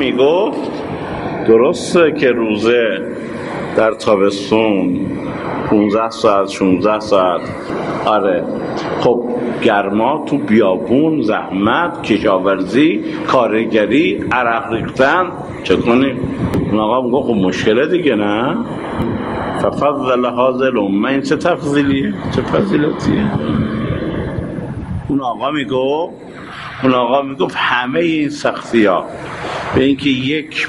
میگفت درسته که روزه در تابستون 15 ساعت 16 ساعت، آره خب گرما تو بیابون، زحمت، کشاورزی، کارگری، عرق ریختن، چه کنیم؟ اون آقا میگه خب مشکله دیگه نه؟ ففضل هذا الامه، این چه تفضیلیه؟ چه فضیلتیه؟ اون آقا میگفت همه این سختی ها به اینکه یک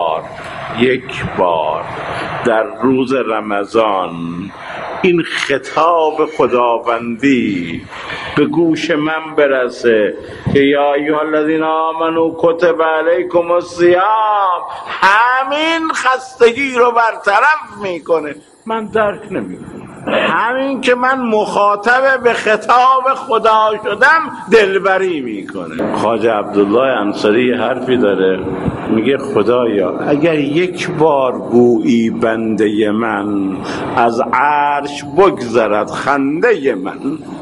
بار در روز رمضان این خطاب خداوندی به گوش من برسه که یا ایها الذین آمنوا کتب علیکم الصیام، همین خستگی رو برطرف میکنه. من درک نمیکنم. همین که من مخاطب به خطاب خدا شدم دلبری میکنه. خواجه عبدالله انصاری حرفی داره، میگه خدایا اگر یک بار گویی بنده من از عرش بگذرد خنده من،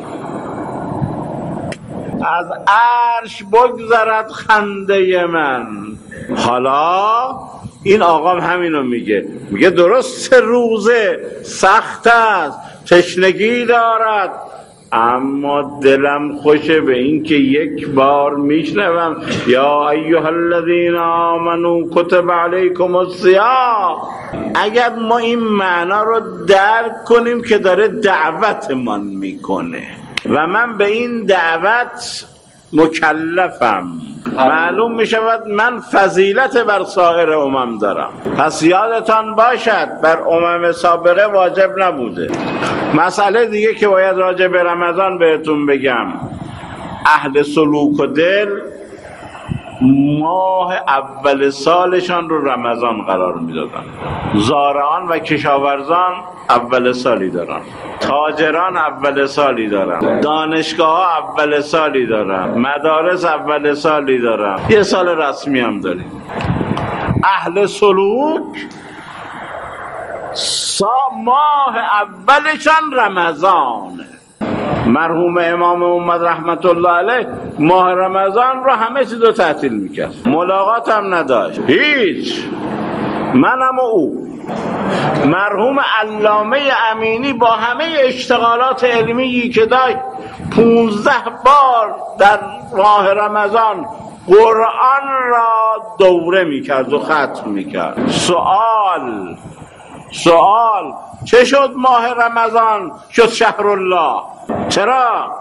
از عرش بگذرد خنده من. حالا این آقام همینو میگه درست روزه سخت است، تشنگی دارد، اما دلم خوشه به این که یک بار میشنوم یا ایها الذین آمنوا کتب علیکم الصیام. اگر ما این معنا رو درک کنیم که داره دعوتمان میکنه و من به این دعوت مکلفم، معلوم می شود من فضیلت بر سایر امم دارم. پس یادتان باشد بر امم سابقه واجب نبوده. مسئله دیگه که باید راجع به رمضان بهتون بگم، اهل سلوک و دل ماه اول سالشان رو رمضان قرار میدادن. زارعان و کشاورزان اول سالی دارن، تاجران اول سالی دارن، دانشگاه ها اول سالی دارن، مدارس اول سالی دارن، یه سال رسمی هم داریم. اهل سلوک ماه اولشان رمضانه. مرحوم امام امت رحمت الله علیه ماه رمضان رو همه چیز رو تعطیل میکرد، ملاقات هم نداشت هیچ. منم و او. مرحوم علامه امینی با همه اشتغالات علمی که داشت 15 بار در ماه رمضان قرآن را دوره میکرد و ختم میکرد. سوال چه شد ماه رمضان شد شهر الله؟ چرا؟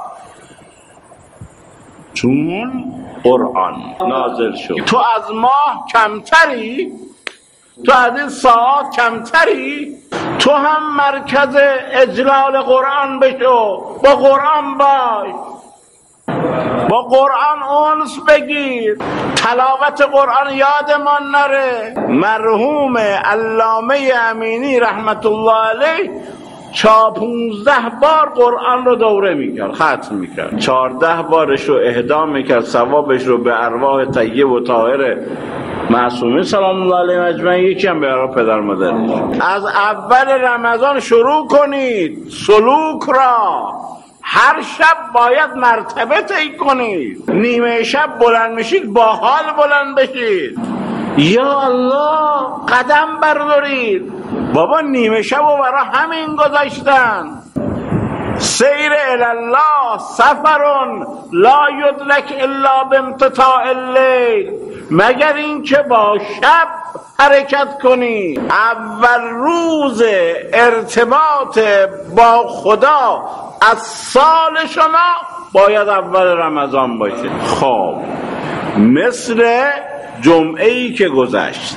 چون قرآن نازل شد. تو از ماه کمتری؟ تو از این ساعت کمتری؟ تو هم مرکز اجلال قرآن بشو، با قرآن باش، با قرآن انس بگیر، تلاوت قرآن یادمان نره. مرحوم علامه امینی رحمت الله علیه 15 بار قرآن رو دوره میکرد، ختم میکرد، 14 بارش رو اهدا میکرد، ثوابش رو به ارواح طیب و طاهر معصومین سلام الله علیهم اجمعین، یکی هم به ارواح پدر مادرش. از اول رمضان شروع کنید سلوک را. هر شب باید مرتبه طی کنید. نیمه شب بلند میشید با حال بلند بشید، یا الله قدم بردارید. بابا نیمه شب و برای همین گذاشتن. سیر الله سفرون لا یدرک الا بامتطاع اللیل، مگر این که با شب حرکت کنی. اول روز ارتباط با خدا از سال شما باید اول رمضان باشه. خب مثل جمعه‌ای که گذشت،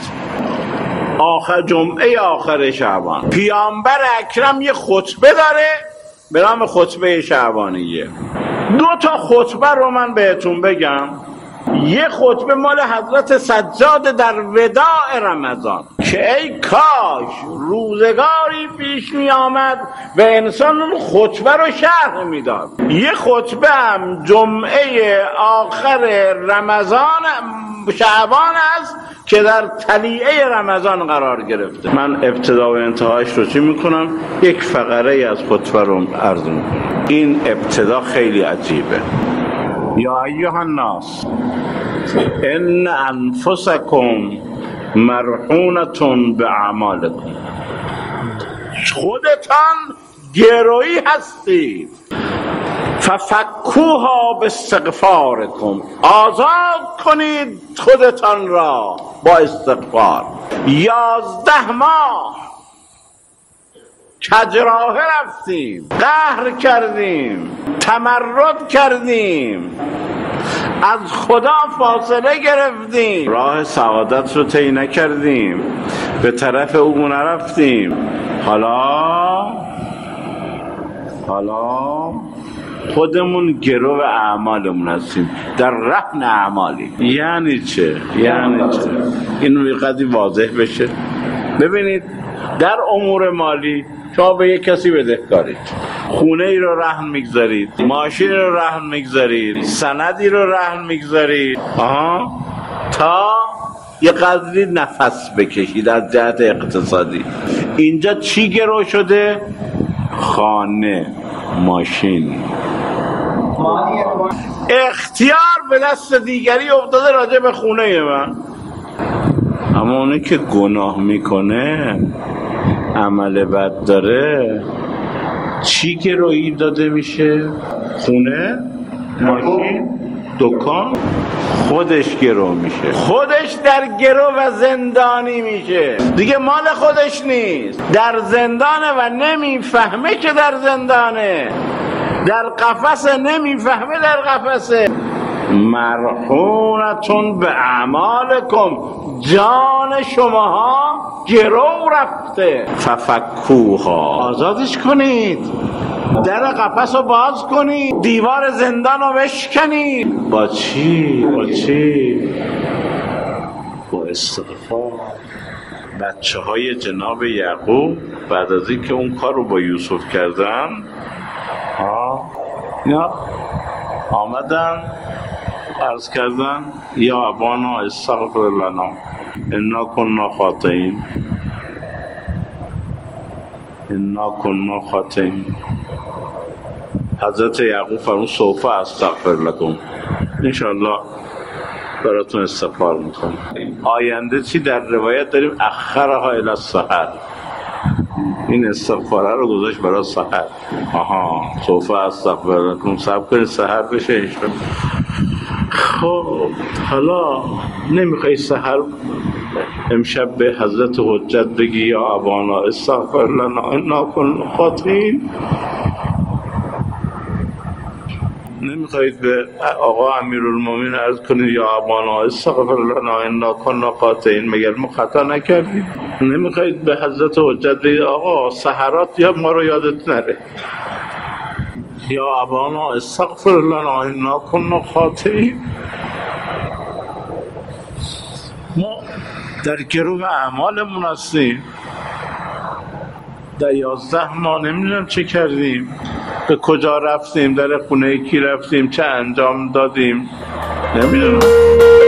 جمعه آخر شعبان، پیامبر اکرم یه خطبه داره به نام خطبه شعبانیه. 2 تا خطبه رو من بهتون بگم. یه خطبه مال حضرت سجاد در وداع رمضان که ای کاش روزگاری پیش می آمد و انسان اون خطبه رو شرح می داد. یه خطبه هم جمعه آخر رمضان شعبان است که در طلیعه رمضان قرار گرفته. من ابتدا و انتهایش رو چی میکنم؟ یک فقره از خطبه رو عرض میکنم. این ابتدا خیلی عجیبه. یا ایها الناس ان انفسکم مرهونة باعمالکم، خودتان گرویی هستید. ففکوها باستغفارکم، آزاد کنید خودتان را با استغفار. 11 ماه کجراه رفتیم، قهر کردیم، تمرد کردیم، از خدا فاصله گرفتیم، راه سعادت رو طی نکردیم، به طرف او نرفتیم. حالا خودمون گرو اعمالمون هستیم، در رهن اعمالی. یعنی چه؟ اینو یه قدری واضح بشه. ببینید در امور مالی شما به یک کسی بدهکارید، خونه ای رو رهن میگذارید، ماشین رو رهن میگذارید، سندی رو رهن میگذارید تا یه قدری نفس بکشید از جهت اقتصادی. اینجا چی گرو شده؟ خانه، ماشین. اختیار به دست دیگری افتاده راجع به خونه من. اما اونی که گناه میکنه، عمل بد داره، چی گرویی داده میشه؟ خونه، ماشین، دکان، خودش گرو میشه، خودش در گرو و زندانی میشه، دیگه مال خودش نیست، در زندانه و نمیفهمه که در زندانه، در قفسه نمیفهمه در قفسه. مرهونة باعمالکم، جان شماها گرو رفته. ففکوها، آزادش کنید، در قفس رو باز کنید، دیوار زندان رو بشکنید. با چی؟ با استغفار. بچه های جناب یعقوب بعد از اینکه اون کار رو با یوسف کردن آمدن عرض کردن یا ابانا استغفر لنا انا كنا خاطئین. حضرت یعقوب فرمود سوف استغفر لکم، انشاءالله براتون استغفار میکنم. آینده چی در روایت داریم؟ اخرها الی السحر، این استغفاره رو گذاشت برای سحر. سوف استغفر لکم، صبر کنید سحر بشه. خب حالا نمیخوای سحر امشب به حضرت حجت بگی یا ابانا استغفر لنا انا كنا خاطئین؟ نمیخواید به آقا امیرالمومنین عرض کنید یا ابانا استغفر لنا انا كنا خاطئین، مگر ما خطا نکردیم؟ نمیخواید به حضرت حجت بگید آقا سحرات یا ما رو یادت نره، یا ابانا استغفر لنا انا كنا خاطئین؟ ما در گروه اعمالمون هستیم. در 11 ماه نمیدونم چه کردیم، به کجا رفتیم، در خونه کی رفتیم، چه انجام دادیم، نمیدونم.